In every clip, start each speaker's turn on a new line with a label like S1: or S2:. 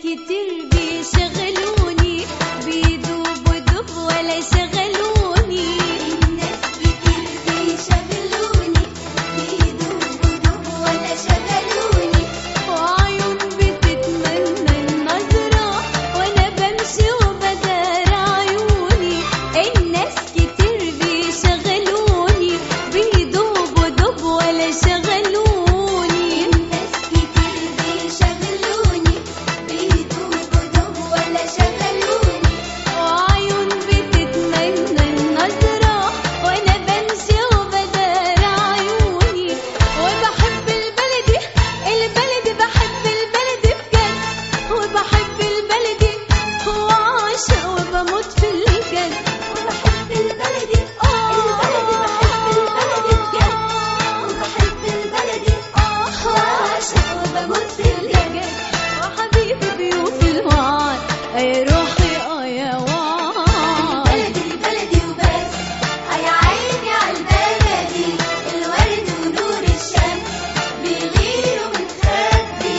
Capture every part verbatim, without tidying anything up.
S1: كتير بيشغلوني بيدوب ودوب ولا شغلوني.
S2: الناس كتير بيشغلوني بيدوب ودوب ولا شغلوني.
S1: وعيون بتتمنى النظرة وأنا بمشي وبدار عيوني. الناس كتير بيشغلوني بيدوب ودوب ولا شغلوني.
S2: الناس كتير بيشغلوني بيدوب ودوب ولا شغلوني.
S1: وعيون بتتمنى النظرة وأنا بمشي وبدار عيوني. وبحب البلدي البلدي بحب البلدي بجد. وبحب البلدي وعاشق وبموت في الجد.
S2: وبحب البلدي البلدي بحب البلدي بجد. وبحب البلدي وعاشق وبموت في الجد.
S1: وحبيبي بيوف الوعد يا روحي اه يا وعد.
S2: البلدي البلدي وبس. يا عيني عالبلدي الورد ونور الشمس بيغيروا من خدي.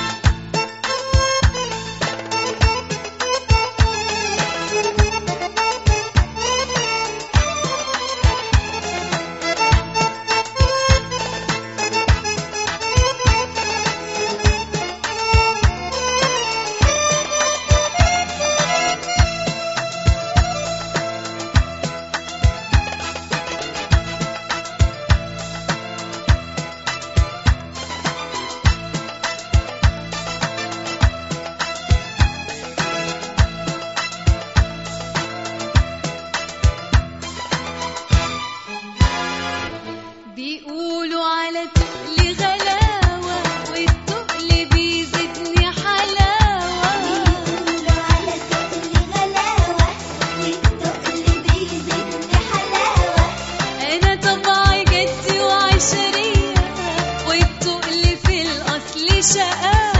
S1: بيقولوا على تقلي غلاوة والتقل بيزيدني حلاوة.
S2: بيقولوا على تقل غلاوة والتقل بيزيدني حلاوة.
S1: أنا طبعي جدي وعشرية والتقل في الأصل شقاوة.